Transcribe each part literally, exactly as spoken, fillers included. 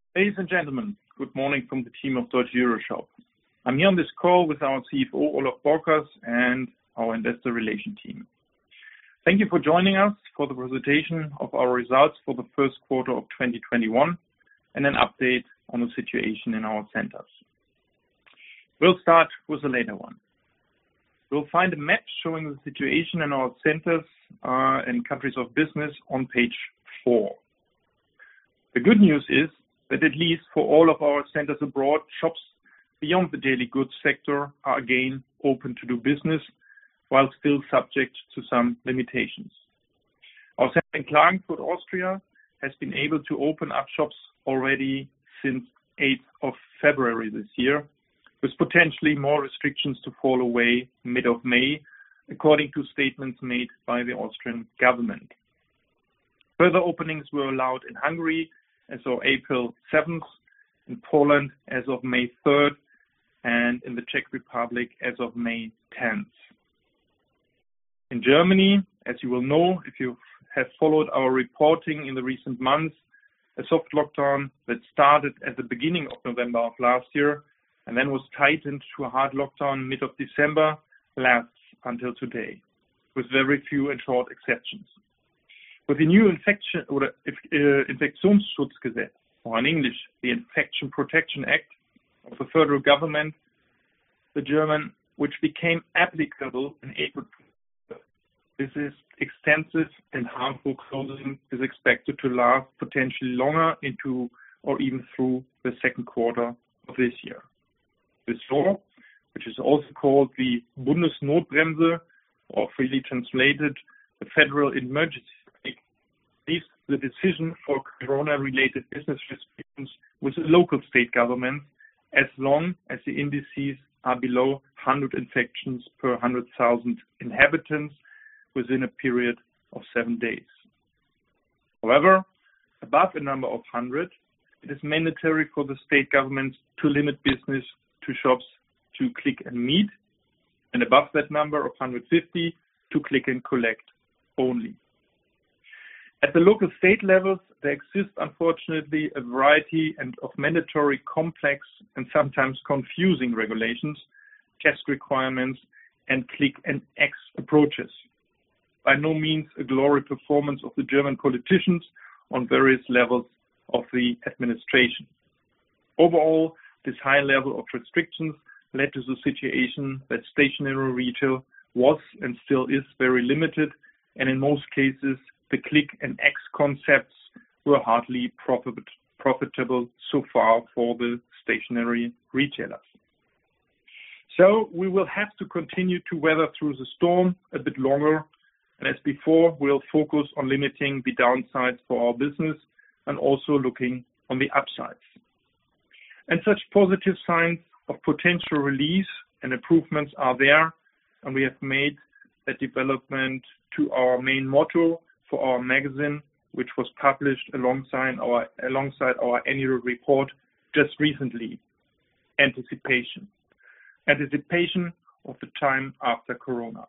Ladies and gentlemen, good morning from the team of Deutsche EuroShop. I'm here on this call with our C F O, Olaf Borkers, and our investor relation team. Thank you for joining us for the presentation of our results for the first quarter of twenty twenty-one and an update on the situation in our centers. We'll start with the later one. We'll find a map showing the situation in our centers uh, and countries of business on page four. The good news is that at least for all of our centers abroad, shops beyond the daily goods sector are again open to do business, while still subject to some limitations. Our center in Klagenfurt, Austria, has been able to open up shops already since eighth of February this year, with potentially more restrictions to fall away mid of May, according to statements made by the Austrian government. Further openings were allowed in Hungary as of April seventh, in Poland as of May third, and in the Czech Republic as of May tenth. In Germany, as you will know if you have followed our reporting in the recent months, a soft lockdown that started at the beginning of November of last year and then was tightened to a hard lockdown mid of December lasts until today, with very few and short exceptions. With the new infection or uh, Infektionsschutzgesetz, or in English, the Infection Protection Act of the federal government, the German, which became applicable in April. This is extensive and harmful closing is expected to last potentially longer into or even through the second quarter of this year. This law, which is also called the Bundesnotbremse, or freely translated, the Federal Emergency, leaves the decision for corona-related business restrictions with the local state government as long as the indices are below one hundred infections per one hundred thousand inhabitants within a period of seven days. However, above a number of one hundred, it is mandatory for the state governments to limit business to shops to click and meet, and above that number of one hundred fifty, to click and collect only. At the local state levels, there exists, unfortunately, a variety and of mandatory, complex, and sometimes confusing regulations, test requirements, and click and X approaches. By no means a glory performance of the German politicians on various levels of the administration. Overall, this high level of restrictions led to the situation that stationary retail was and still is very limited, and in most cases, the click and X concepts were hardly profit, profitable so far for the stationary retailers. So we will have to continue to weather through the storm a bit longer, and as before, we'll focus on limiting the downsides for our business and also looking on the upsides. And such positive signs of potential release and improvements are there, and we have made that development to our main motto for our magazine, which was published alongside our alongside our annual report just recently. Anticipation. Anticipation of the time after Corona.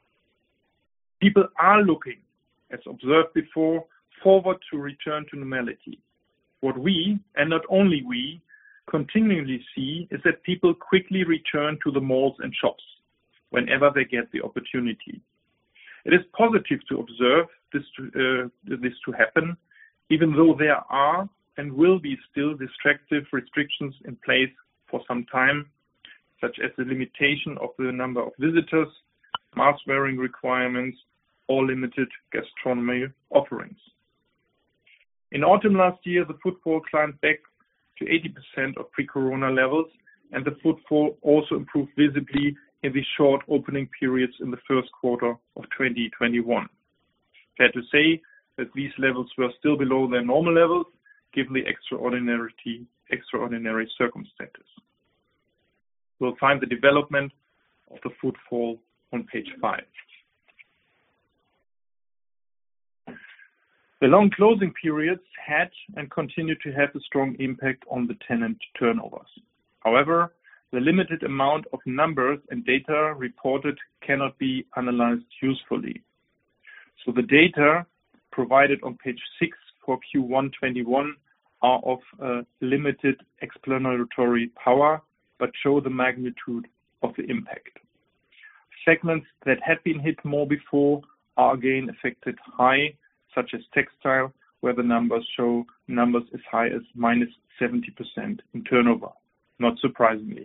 People are looking, as observed before, forward to return to normality. What we, and not only we, continually see is that people quickly return to the malls and shops whenever they get the opportunity. It is positive to observe this to, uh, this to happen, even though there are and will be still restrictive restrictions in place for some time, such as the limitation of the number of visitors, mask-wearing requirements, or limited gastronomy offerings. In autumn last year, the footfall climbed back to eighty percent of pre-corona levels, and the footfall also improved visibly in the short opening periods in the first quarter of twenty twenty-one. Fair to say that these levels were still below their normal levels, given the extraordinary, extraordinary circumstances. We'll find the development of the footfall on page five. The long closing periods had and continue to have a strong impact on the tenant turnovers. However, the limited amount of numbers and data reported cannot be analyzed usefully. So the data provided on page six for Q one twenty-one are of uh, limited explanatory power, but show the magnitude of the impact. Segments that had been hit more before are again affected high, such as textile, where the numbers show numbers as high as minus seventy percent in turnover, not surprisingly.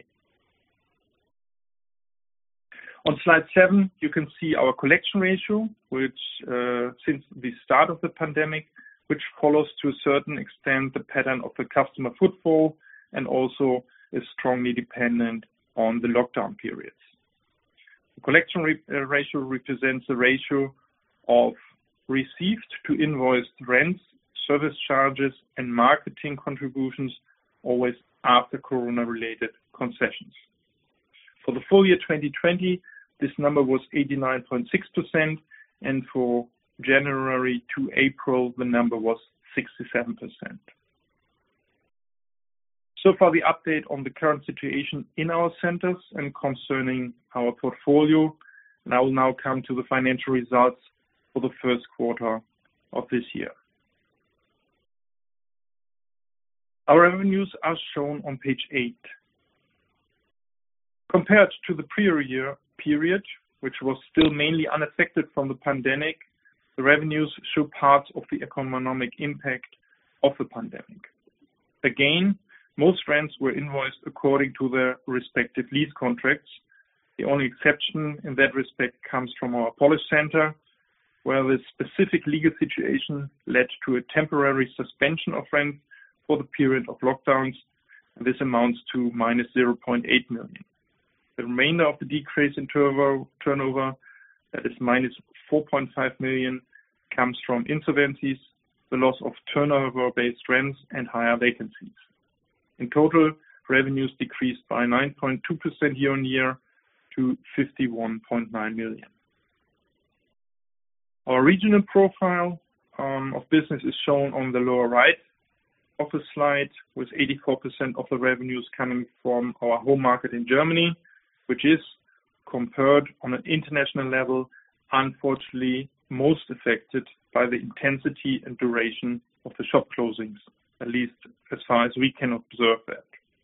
On slide seven, you can see our collection ratio, which uh, since the start of the pandemic, which follows to a certain extent the pattern of the customer footfall and also is strongly dependent on the lockdown periods. The collection re uh, ratio represents the ratio of received to invoiced rents, service charges, and marketing contributions, always after Corona-related concessions. For the full year twenty twenty, this number was eighty-nine point six percent, and for January to April, the number was sixty-seven percent. So far, the update on the current situation in our centers and concerning our portfolio. And I will now come to the financial results for the first quarter of this year. Our revenues are shown on page eight. Compared to the prior year period, which was still mainly unaffected from the pandemic, the revenues show parts of the economic impact of the pandemic. Again, most rents were invoiced according to their respective lease contracts. The only exception in that respect comes from our Polish center, where the specific legal situation led to a temporary suspension of rent for the period of lockdowns, and this amounts to minus zero point eight million. The remainder of the decrease in turnover, that is minus four point five million, comes from insolvencies, the loss of turnover-based rents, and higher vacancies. In total, revenues decreased by nine point two percent year-on-year to fifty-one point nine million. Our regional profile um, of business is shown on the lower right of the slide, with eighty-four percent of the revenues coming from our home market in Germany, which is, compared on an international level, unfortunately most affected by the intensity and duration of the shop closings, at least as far as we can observe that.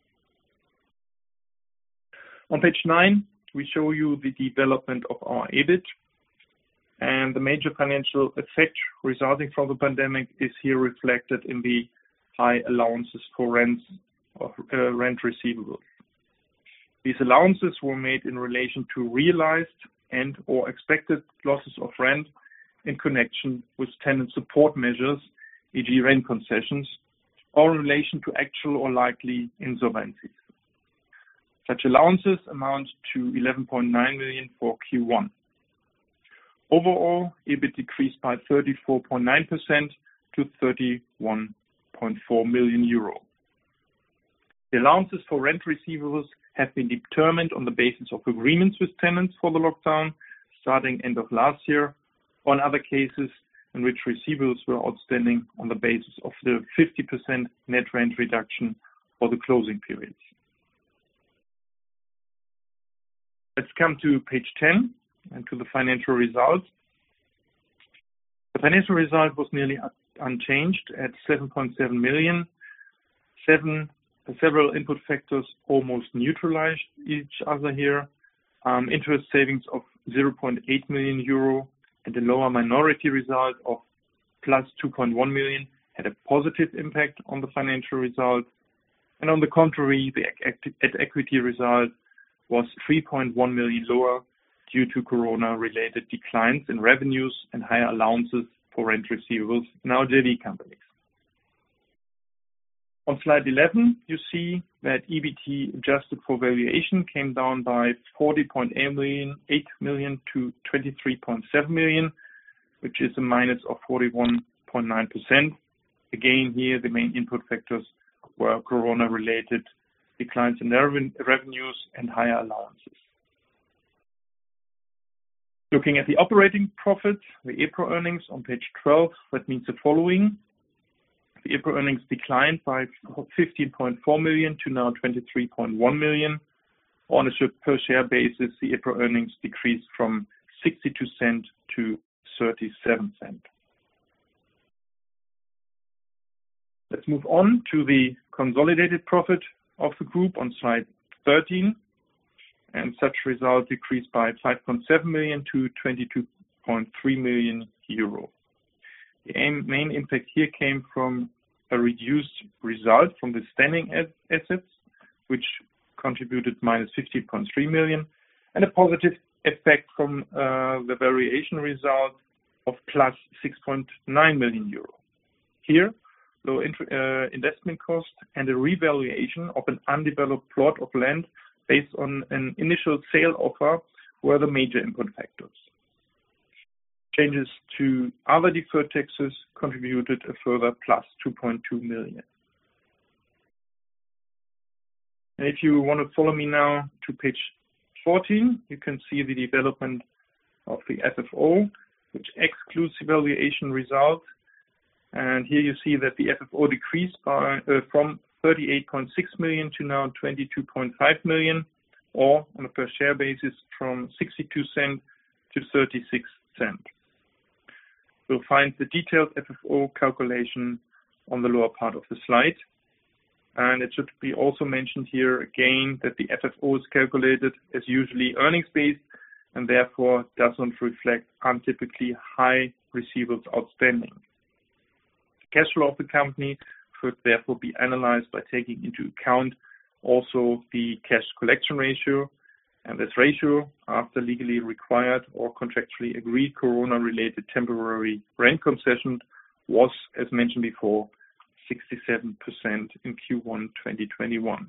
On page nine, we show you the development of our E B I T, and the major financial effect resulting from the pandemic is here reflected in the high allowances for rents or uh, rent receivables. These allowances were made in relation to realized and or expected losses of rent in connection with tenant support measures, for example rent concessions, or in relation to actual or likely insolvencies. Such allowances amount to eleven point nine million for Q one. Overall, E B I T decreased by thirty-four point nine percent to thirty-one point four million euro. The allowances for rent receivables have been determined on the basis of agreements with tenants for the lockdown starting end of last year, or in other cases in which receivables were outstanding on the basis of the fifty percent net rent reduction for the closing periods. Let's come to page ten and to the financial results. The financial result was nearly unchanged at seven point seven million. Seven, several input factors almost neutralized each other here. Um, interest savings of zero point eight million euro and a lower minority result of plus two point one million had a positive impact on the financial result. And on the contrary, the at-equity result was three point one million lower due to Corona-related declines in revenues and higher allowances for rent receivables in our J V companies. On slide eleven, you see that E B T adjusted for valuation came down by forty point eight million to twenty-three point seven million, which is a minus of forty-one point nine percent. Again, here the main input factors were Corona-related declines in revenues and higher allowances. Looking at the operating profit, the EPRA earnings on page twelve, that means the following. The EPRA earnings declined by fifteen point four million to now twenty-three point one million. On a per share basis, the EPRA earnings decreased from sixty-two cents to thirty-seven cents. Let's move on to the consolidated profit of the group on slide thirteen. And such result decreased by five point seven million to twenty-two point three million euro. The main impact here came from a reduced result from the standing assets, which contributed minus fifteen point three million, and a positive effect from uh, the variation result of plus six point nine million euro. Here, low uh, investment cost and a revaluation of an undeveloped plot of land based on an initial sale offer were the major input factors. Changes to other deferred taxes contributed a further plus two point two million. And if you want to follow me now to page fourteen, you can see the development of the F F O, which excludes the valuation result. And here you see that the F F O decreased by uh, from thirty-eight point six million to now twenty-two point five million, or on a per share basis from sixty-two cents to thirty-six cents. You'll find the detailed F F O calculation on the lower part of the slide. And it should be also mentioned here again that the F F O is calculated as usually earnings-based and therefore does not reflect untypically high receivables outstanding. The cash flow of the company should therefore be analyzed by taking into account also the cash collection ratio, and this ratio, after legally required or contractually agreed corona-related temporary rent concession, was, as mentioned before, sixty-seven percent in Q one twenty twenty-one.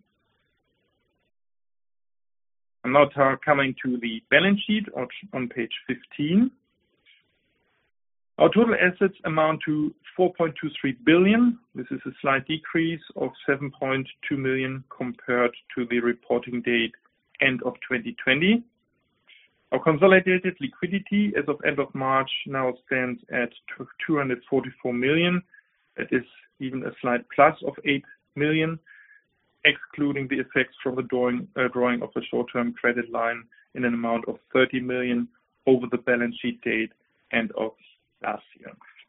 I'm now coming to the balance sheet on page fifteen. Our total assets amount to four point two three billion. This is a slight decrease of seven point two million compared to the reporting date end of twenty twenty. Our consolidated liquidity as of end of March now stands at two hundred forty-four million. That is even a slight plus of eight million, excluding the effects from the drawing, uh, drawing of the short-term credit line in an amount of thirty million over the balance sheet date end of last year.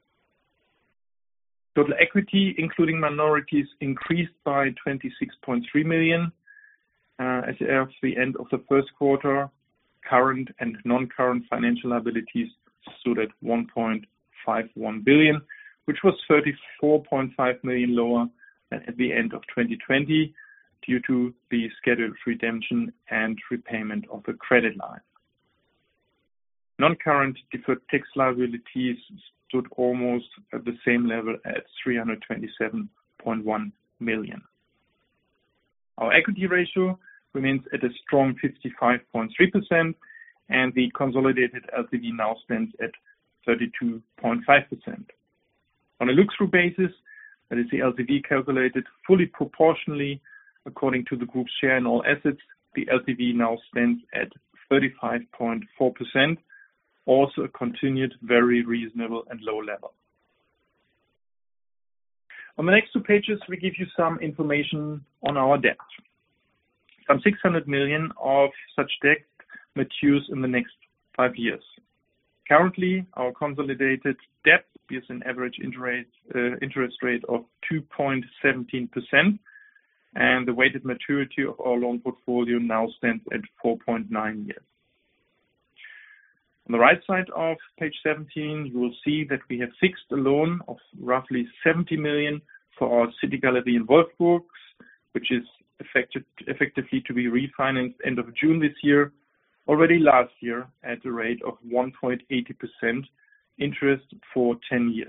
Total equity, including minorities, increased by twenty-six point three million. Uh, as of the end of the first quarter, current and non-current financial liabilities stood at one point five one billion, which was thirty-four point five million lower than at the end of twenty twenty due to the scheduled redemption and repayment of the credit line. Non-current deferred tax liabilities stood almost at the same level at three hundred twenty-seven point one million. Our equity ratio remains at a strong fifty-five point three percent, and the consolidated L T V now stands at thirty-two point five percent. On a look-through basis, that is the L T V calculated fully proportionally according to the group's share in all assets, the L T V now stands at thirty-five point four percent, also a continued very reasonable and low level. On the next two pages, we give you some information on our debt. Some six hundred million of such debt matures in the next five years. Currently, our consolidated debt is an average interest, uh, interest rate of two point one seven percent, and the weighted maturity of our loan portfolio now stands at four point nine years. On the right side of page seventeen, you will see that we have fixed a loan of roughly seventy million for our City Gallery in Wolfsburg, which is effective, effectively to be refinanced end of June this year, already last year at a rate of one point eight zero percent interest for ten years.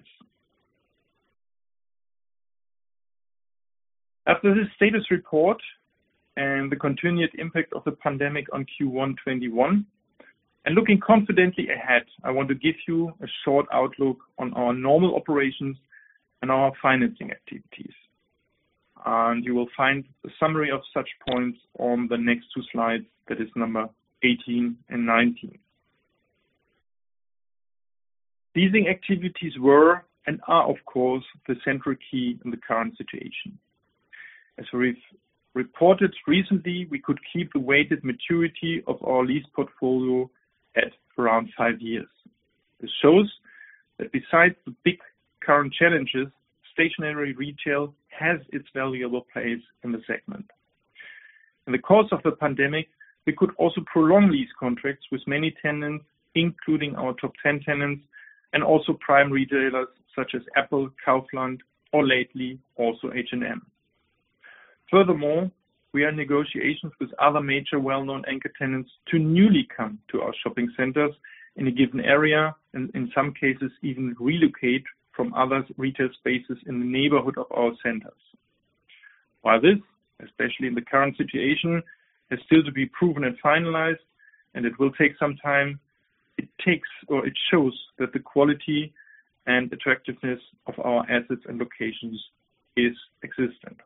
After this status report and the continued impact of the pandemic on Q one twenty-one, and looking confidently ahead, I want to give you a short outlook on our normal operations and our financing activities. And you will find a summary of such points on the next two slides, that is number eighteen and nineteen. Leasing activities were and are, of course, the central key in the current situation. As we've reported recently, we could keep the weighted maturity of our lease portfolio at around five years. This shows that besides the big current challenges, stationary retail has its valuable place in the segment. In the course of the pandemic, we could also prolong lease contracts with many tenants, including our top ten tenants, and also prime retailers such as Apple, Kaufland, or lately also H and M. Furthermore, we are in negotiations with other major well-known anchor tenants to newly come to our shopping centers in a given area, and in some cases even relocate from other retail spaces in the neighborhood of our centers. While this, especially in the current situation, is still to be proven and finalized, and it will take some time, it takes or it shows that the quality and attractiveness of our assets and locations is existent.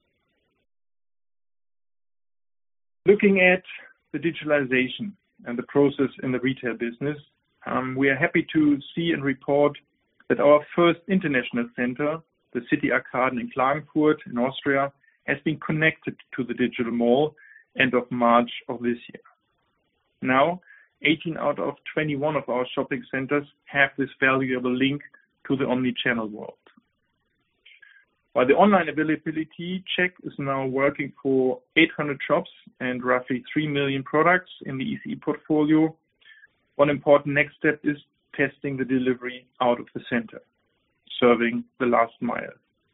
Looking at the digitalization and the process in the retail business, um, we are happy to see and report that our first international center, the City Arcaden in Klagenfurt in Austria, has been connected to the digital mall end of March of this year. Now, eighteen out of twenty-one of our shopping centers have this valuable link to the omni-channel world. While the online availability check is now working for eight hundred shops and roughly three million products in the E C E portfolio, one important next step is testing the delivery out of the center, serving the last mile.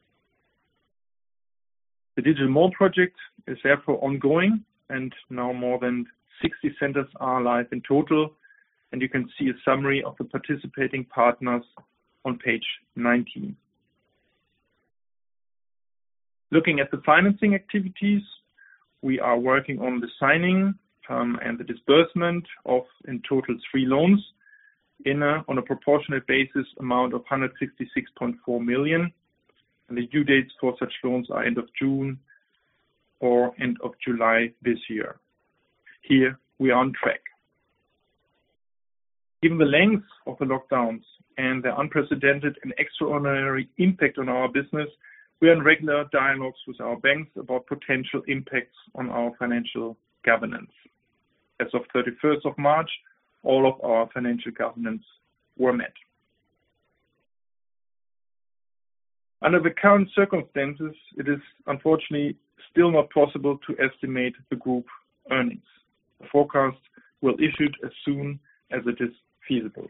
The digital mall project is therefore ongoing, and now more than sixty centers are live in total, and you can see a summary of the participating partners on page nineteen. Looking at the financing activities, we are working on the signing um, and the disbursement of in total three loans in a, on a proportionate basis amount of one hundred sixty-six point four million. And the due dates for such loans are end of June or end of July this year. Here we are on track. Given the length of the lockdowns and their unprecedented and extraordinary impact on our business, we are in regular dialogues with our banks about potential impacts on our financial governance. As of thirty-first of March, all of our financial governance were met. Under the current circumstances, it is unfortunately still not possible to estimate the group earnings. The forecast will be issued as soon as it is feasible.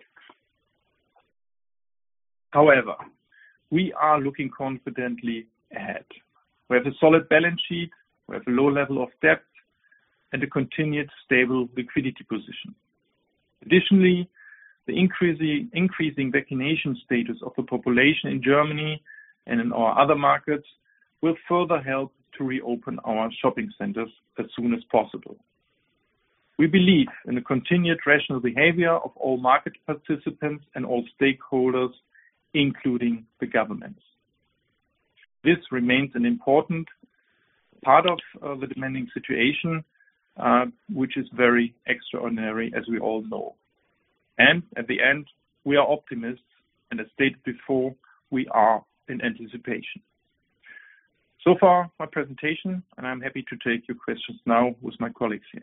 However, we are looking confidently ahead. We have a solid balance sheet, we have a low level of debt, and a continued stable liquidity position. Additionally, the increasing, increasing vaccination status of the population in Germany and in our other markets will further help to reopen our shopping centers as soon as possible. We believe in the continued rational behavior of all market participants and all stakeholders, including the governments. This remains an important part of uh, the demanding situation, uh, which is very extraordinary, as we all know. And at the end, we are optimists, and as stated before, we are in anticipation. So far, my presentation, and I'm happy to take your questions now with my colleagues here.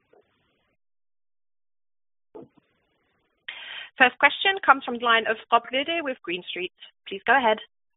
First question comes from the line of Rob Wede with Green Street. Please go ahead.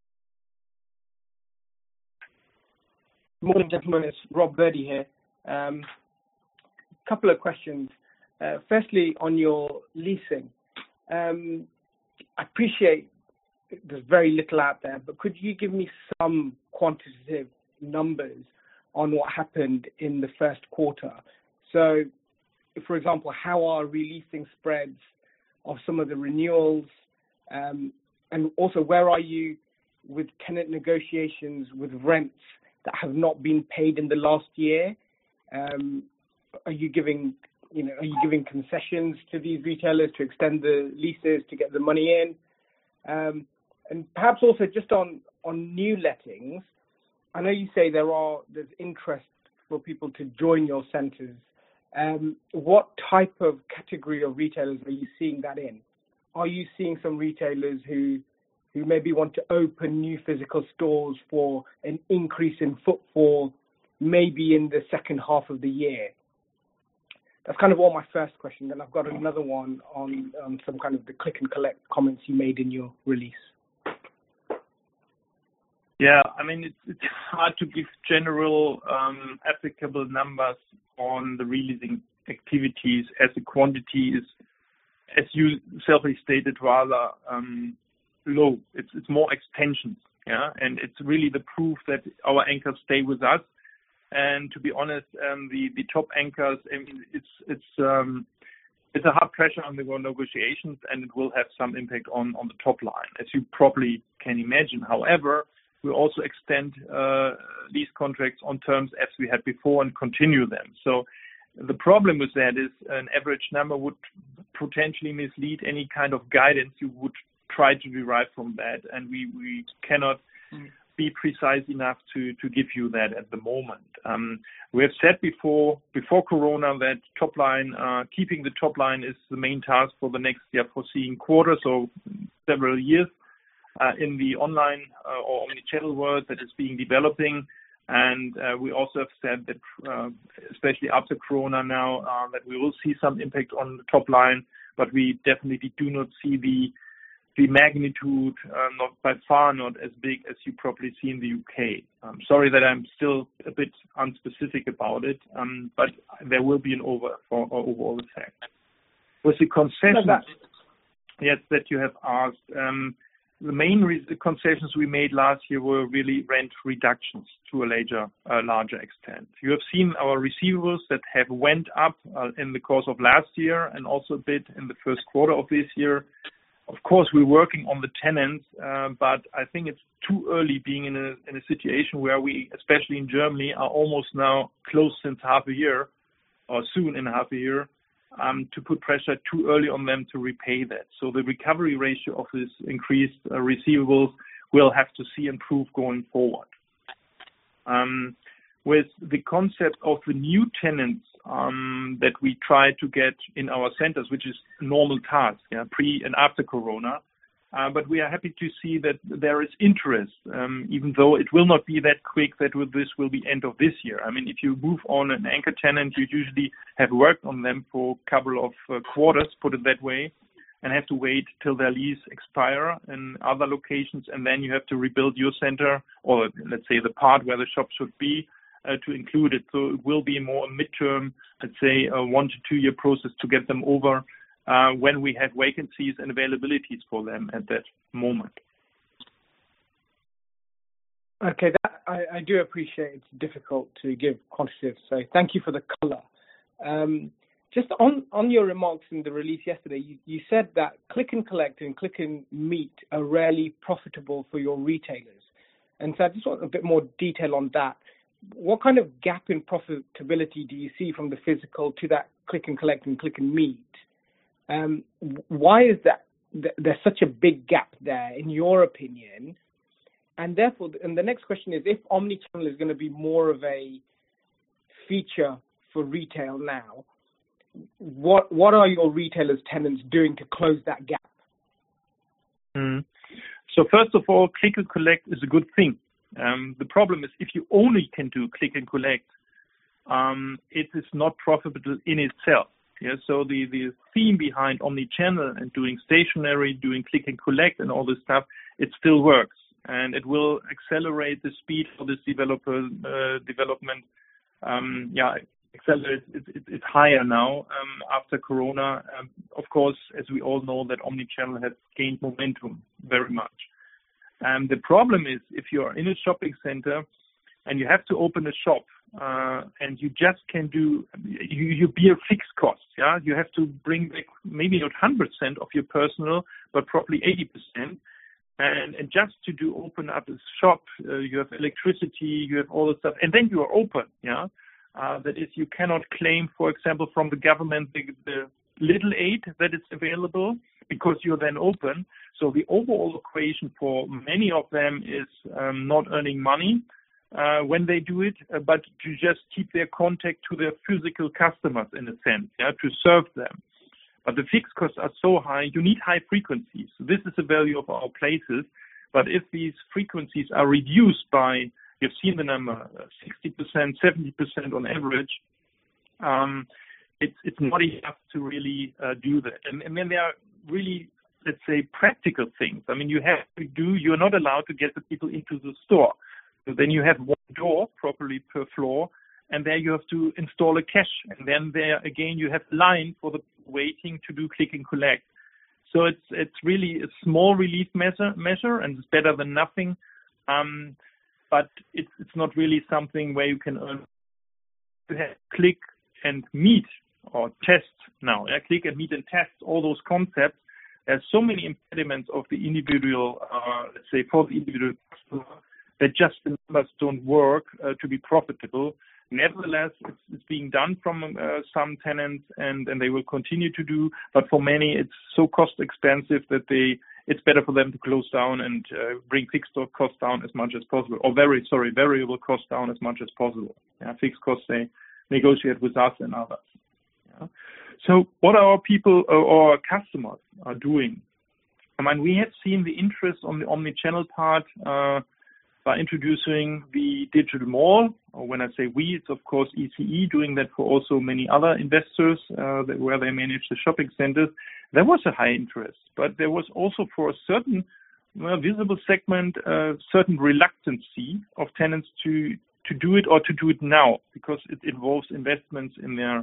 Good morning, gentlemen. It's Rob Wede here. Um, couple of questions. Uh, firstly, on your leasing, um, I appreciate there's very little out there, but could you give me some quantitative numbers on what happened in the first quarter? So, for example, how are releasing spreads of some of the renewals, um, and also where are you with tenant negotiations with rents that have not been paid in the last year? Um, are you giving, you know, are you giving concessions to these retailers to extend the leases to get the money in? Um, and perhaps also just on on new lettings, I know you say there are there's interest for people to join your centres. Um, what type of category of retailers are you seeing that in? Are you seeing some retailers who who maybe want to open new physical stores for an increase in footfall, maybe in the second half of the year? That's kind of all my first question. Then I've got another one on, on some kind of the click and collect comments you made in your release. Yeah, I mean, it's, it's hard to give general um, applicable numbers on the releasing activities as the quantity is, as you selfly stated, rather um, low. It's it's more extensions, yeah, and it's really the proof that our anchors stay with us. And to be honest, um, the the top anchors, I mean, it's it's um, it's a hard pressure on the negotiations, and it will have some impact on on the top line, as you probably can imagine. However, we also extend uh, these contracts on terms as we had before and continue them. So the problem with that is an average number would potentially mislead any kind of guidance you would try to derive from that, and we, we cannot mm. be precise enough to, to give you that at the moment. Um, we have said before, before Corona, that top line, uh, keeping the top line is the main task for the next year foreseeing quarter, so several years uh, in the online uh, or omni-channel world that is being developing. And uh, we also have said that, uh, especially after Corona now, uh, that we will see some impact on the top line, but we definitely do not see the the magnitude, uh, not by far not as big as you probably see in the U K. I'm sorry that I'm still a bit unspecific about it, um, but there will be an over or overall effect. With the concessions, yes, that you have asked, um, the main re- the concessions we made last year were really rent reductions to a larger, uh, larger extent. You have seen our receivables that have went up uh, in the course of last year and also a bit in the first quarter of this year. Of course, we're working on the tenants, uh, but I think it's too early being in a in a situation where we, especially in Germany, are almost now closed since half a year, or soon in half a year, um, to put pressure too early on them to repay that. So the recovery ratio of this increased uh, receivables we'll have to see improve going forward. Um, with the concept of the new tenants um, that we try to get in our centers, which is a normal task, yeah, pre and after Corona. Uh, but we are happy to see that there is interest, um, even though it will not be that quick that with this will be end of this year. I mean, if you move on an anchor tenant, you usually have worked on them for a couple of uh, quarters, put it that way, and have to wait till their lease expire in other locations, and then you have to rebuild your center, or let's say the part where the shop should be, Uh, to include it. So it will be more a midterm, let's say a one to two year process to get them over uh, when we have vacancies and availabilities for them at that moment. Okay, that, I, I do appreciate it's difficult to give quantitative, so thank you for the color. Um, just on, on your remarks in the release yesterday, you, you said that click and collect and click and meet are rarely profitable for your retailers. And so I just want a bit more detail on that. What kind of gap in profitability do you see from the physical to that click and collect and click and meet? Um, why is that th- there's such a big gap there, in your opinion? And therefore, and the next question is, if omnichannel is going to be more of a feature for retail now, what what are your retailers' tenants doing to close that gap? Mm. So first of all, click and collect is a good thing. Um, the problem is if you only can do click and collect, um, it is not profitable in itself. Yeah, so the, the theme behind omnichannel and doing stationary, doing click and collect and all this stuff, it still works, and it will accelerate the speed for this developer uh, development. Um, yeah, accelerate. It, it, it's higher now um, after Corona. Um, of course, as we all know, that omnichannel has gained momentum very much. Um, the problem is if you're in a shopping center and you have to open a shop uh, and you just can do, you, you bear fixed costs, yeah? You have to bring back maybe not one hundred percent of your personal, but probably eighty percent. And, and just to do open up a shop, uh, you have electricity, you have all the stuff, and then you are open, yeah? Uh, that is, you cannot claim, for example, from the government the, the little aid that is available because you're then open. So the overall equation for many of them is um, not earning money uh, when they do it, uh, but to just keep their contact to their physical customers in a sense, yeah, to serve them. But the fixed costs are so high, you need high frequencies. So this is the value of our places. But if these frequencies are reduced by, you've seen the number, sixty percent, seventy percent on average, um, it's, it's not enough to really uh, do that. And, and then there are really let's say, practical things. I mean, you have to do, you're not allowed to get the people into the store. So then you have one door properly per floor, and there you have to install a cache. And then there, again, you have line for the waiting to do click and collect. So it's it's really a small relief measure, measure and it's better than nothing. Um, but it's it's not really something where you can earn. You have click and meet or test now. Yeah? Click and meet and test, all those concepts. There's so many impediments of the individual, uh, let's say, for the individual customer that just the numbers don't work uh, to be profitable. Nevertheless, it's, it's being done from uh, some tenants, and, and they will continue to do. But for many, it's so cost expensive that they it's better for them to close down and uh, bring fixed costs down as much as possible, or very sorry variable costs down as much as possible. Yeah, fixed costs they negotiate with us and others. Yeah. So what our people uh, or our customers are doing? I mean, we have seen the interest on the omni-channel part. Uh, by introducing the digital mall, or when I say we, it's of course E C E doing that for also many other investors uh, that, where they manage the shopping centers. There was a high interest, but there was also for a certain well, visible segment, uh, certain reluctancy of tenants to, to do it or to do it now, because it involves investments in their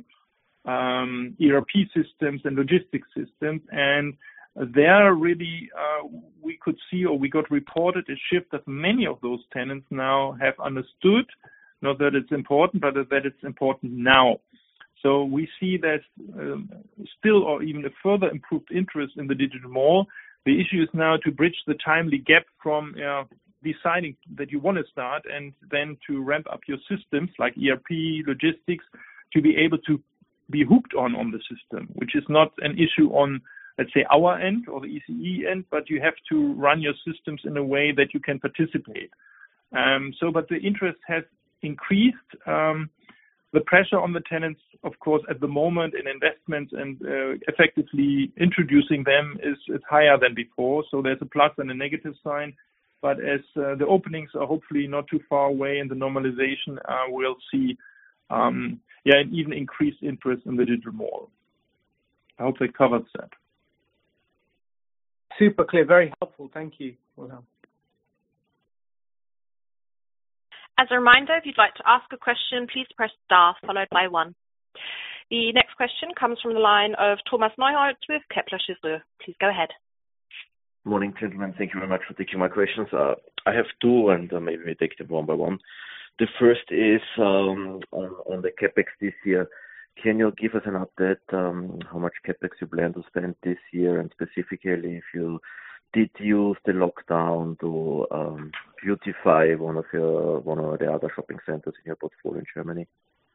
um, E R P systems and logistics systems. And there really uh, we could see, or we got reported a shift that many of those tenants now have understood, not that it's important, but that it's important now. So we see that um, still or even a further improved interest in the digital mall. The issue is now to bridge the timely gap from uh, deciding that you want to start and then to ramp up your systems like E R P, logistics, to be able to be hooked on on the system, which is not an issue on, let's say, our end or the E C E end, but you have to run your systems in a way that you can participate. Um, so, but the interest has increased. Um, the pressure on the tenants, of course, at the moment in investments and uh, effectively introducing them is, is higher than before. So there's a plus and a negative sign. But as uh, the openings are hopefully not too far away in the normalization, uh, we'll see, um, yeah, an even increased interest in the digital mall. I hope that covers that. Super clear, very helpful. Thank you. Well, as a reminder, if you'd like to ask a question, please press star followed by one. The next question comes from the line of Thomas Neuhold with Kepler Cheuvreux. Please go ahead. Morning, gentlemen. Thank you very much for taking my questions. Uh, I have two, and uh, maybe we take them one by one. The first is um, on, on the CapEx this year. Can you give us an update um, how much CapEx you plan to spend this year, and specifically if you did use the lockdown to um, beautify one of your one or the other shopping centers in your portfolio in Germany?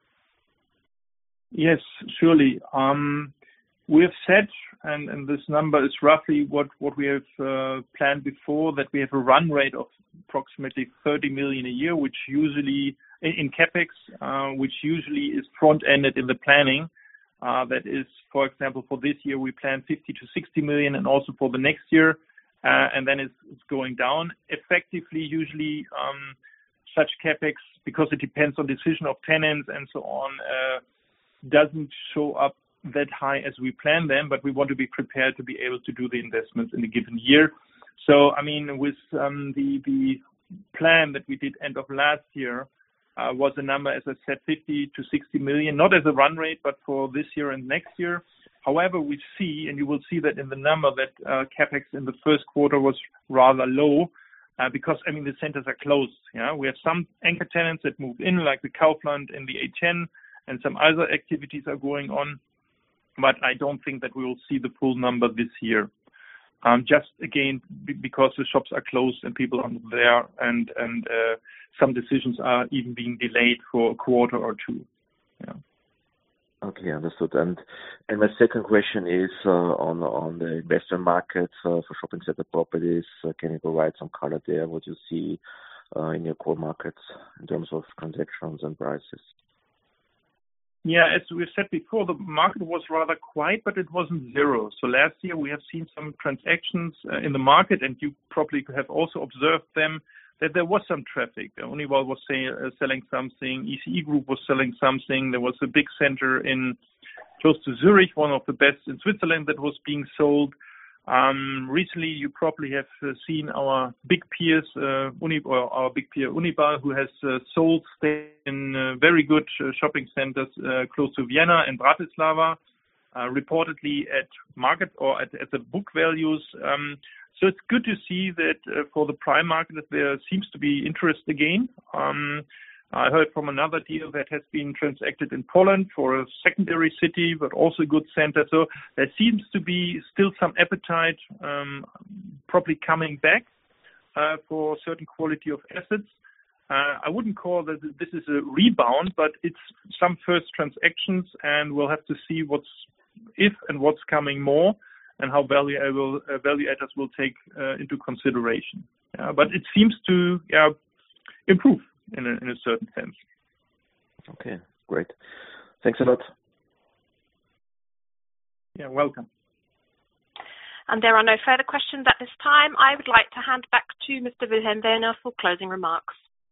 Yes, surely. Um, we have said, and, and this number is roughly what, what we have uh, planned before, that we have a run rate of approximately thirty million a year, which usually in, in CapEx, uh, which usually is front-ended in the planning. Uh, that is, for example, for this year, we plan fifty to sixty million, and also for the next year. Uh, and then it's, it's going down. Effectively, usually um, such CapEx, because it depends on decision of tenants and so on, uh, doesn't show up that high as we plan them, but we want to be prepared to be able to do the investments in a given year. So, I mean, with um, the, the plan that we did end of last year uh, was a number, as I said, fifty to sixty million, not as a run rate, but for this year and next year. However, we see, and you will see that in the number, that uh, CapEx in the first quarter was rather low uh, because, I mean, the centers are closed. Yeah, we have some anchor tenants that move in, like the Kaufland and the A ten, and some other activities are going on. But I don't think that we will see the full number this year. Um, just again, b- because the shops are closed and people are not there, and and uh, some decisions are even being delayed for a quarter or two. Yeah. Okay, understood. And and my second question is uh, on on the investment markets uh, for shopping center properties. Uh, can you provide some color there? What you see uh, in your core markets in terms of transactions and prices? Yeah, as we said before, the market was rather quiet, but it wasn't zero. So last year we have seen some transactions uh, in the market, and you probably have also observed them, that there was some traffic. Unibail was say, uh, selling something, E C E Group was selling something. There was a big center in close to Zurich, one of the best in Switzerland, that was being sold. Um, recently, you probably have uh, seen our big peers, uh, Uni, or our big peer Unibail, who has uh, sold stake in uh, very good uh, shopping centers uh, close to Vienna and Bratislava, uh, reportedly at market or at, at the book values. Um, so it's good to see that uh, for the prime market there seems to be interest again. Um, I heard from another deal that has been transacted in Poland for a secondary city, but also a good center. So there seems to be still some appetite, um, probably coming back uh, for certain quality of assets. Uh, I wouldn't call that this is a rebound, but it's some first transactions, and we'll have to see what's if and what's coming more, and how valuable uh, valuators will take uh, into consideration. Yeah, but it seems to yeah, improve. In a, in a certain sense. Okay, great. Thanks a lot. Yeah, welcome. And there are no further questions at this time. I would like to hand back to Mister Wilhelm Wellner for closing remarks.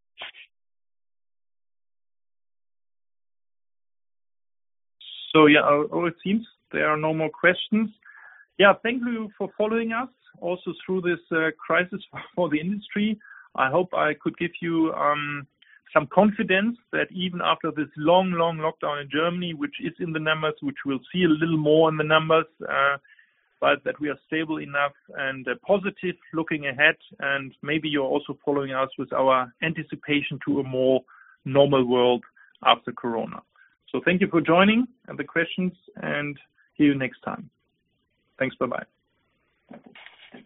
So yeah, oh, it seems there are no more questions. Yeah, thank you for following us also through this uh, crisis for the industry. I hope I could give you um, some confidence that even after this long, long lockdown in Germany, which is in the numbers, which we'll see a little more in the numbers, uh, but that we are stable enough and uh, positive looking ahead. And maybe you're also following us with our anticipation to a more normal world after Corona. So thank you for joining and the questions, and see you next time. Thanks. Bye-bye.